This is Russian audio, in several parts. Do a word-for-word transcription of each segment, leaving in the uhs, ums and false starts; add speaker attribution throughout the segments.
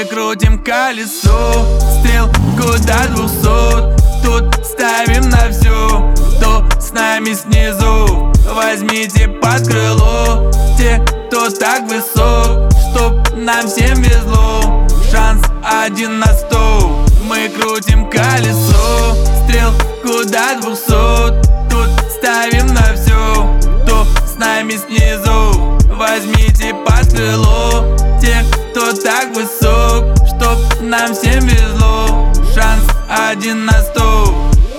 Speaker 1: Мы крутим колесо, стрелку до двухсот. Тут ставим на все, кто с нами снизу. Возьмите под крыло те, кто так высок, чтоб нам всем везло. Шанс один на сто. Мы крутим колесо, стрелку до двухсот. Тут ставим на все, кто с нами снизу. Возьмите под крыло те, кто так высок, чтоб нам всем везло. Шанс один на сто.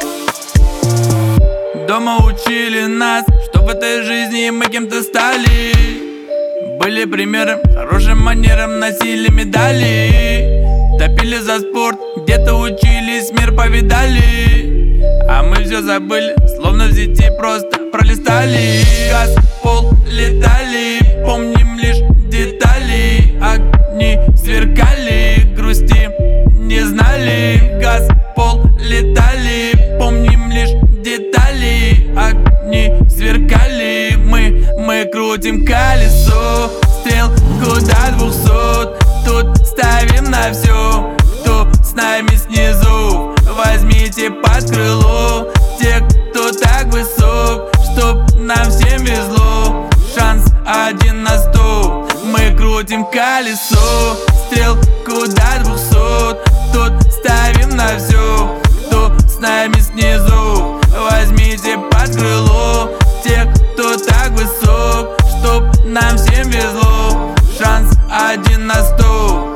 Speaker 1: Дома учили нас, что в этой жизни мы кем-то стали. Были примером, хорошим манерам, носили медали. Топили за спорт, где-то учились, мир повидали. А мы все забыли, словно в сети просто пролистали. Газ, пол, летали, помним лишь детали. Огни сверкали, грусти не знали. Газ, пол, летали, помним лишь детали. Огни сверкали, мы, мы крутим колесо, стрелку до двухсот. Тут ставим на все, кто с нами снизу. Возьмите под крыло те, кто так высок, чтоб нам всем везло. Шанс один на сто. Мы крутим колесо, стрелку до двухсот. Тут ставим на все, кто с нами снизу. Возьмите под крыло те, кто так высок, чтоб нам всем везло. Шанс один на сто.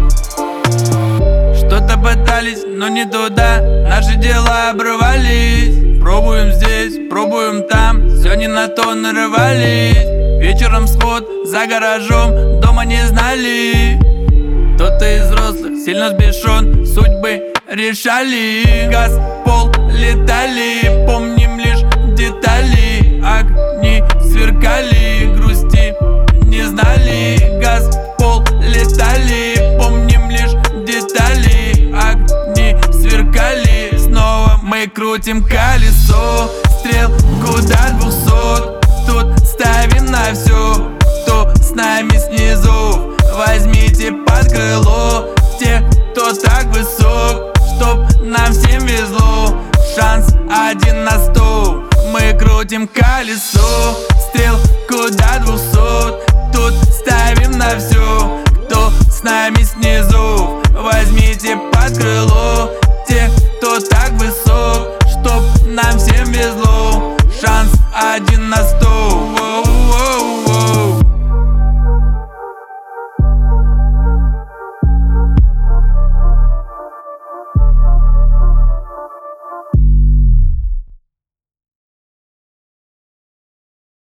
Speaker 1: Что-то пытались, но не туда. Наши дела обрывались. Пробуем здесь, пробуем там. Все не на то нарывались. Вечером сход за гаражом, дома не знали. Кто-то из взрослых сильно сбешен, судьбы решали. Газ, пол, летали, помним лишь детали. Огни сверкали, грусти не знали. Газ, пол, летали, помним лишь детали. Огни сверкали, снова мы крутим колесо, стрелку до двухсот. Тут ставим на все, кто с нами снизу. Возьмите под крыло те, кто так высок, чтоб нам всем везло. Шанс один на сто. Мы крутим колесо, стрелку до двухсот. Тут ставим на все, кто с нами снизу. Возьмите под крыло